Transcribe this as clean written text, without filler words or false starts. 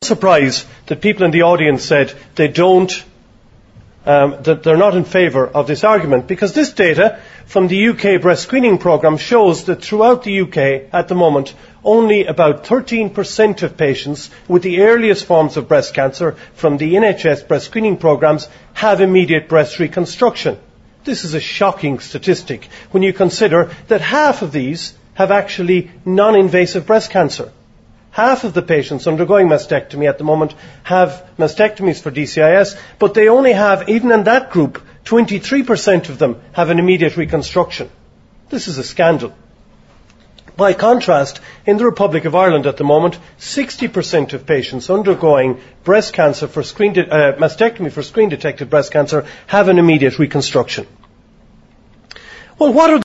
surprise that people in the audience said that they're not in favour of this argument, because this data from the UK breast screening programme shows that throughout the UK at the moment, only about 13% of patients with the earliest forms of breast cancer from the NHS breast screening programmes have immediate breast reconstruction. This is a shocking statistic when you consider that half of these have actually non-invasive breast cancer. Half of the patients undergoing mastectomy at the moment have mastectomies for DCIS, but they only have, even in that group, 23% of them have an immediate reconstruction. This is a scandal. By contrast, in the Republic of Ireland at the moment, 60% of patients undergoing breast cancer for mastectomy for screen-detected breast cancer have an immediate reconstruction. Well, what are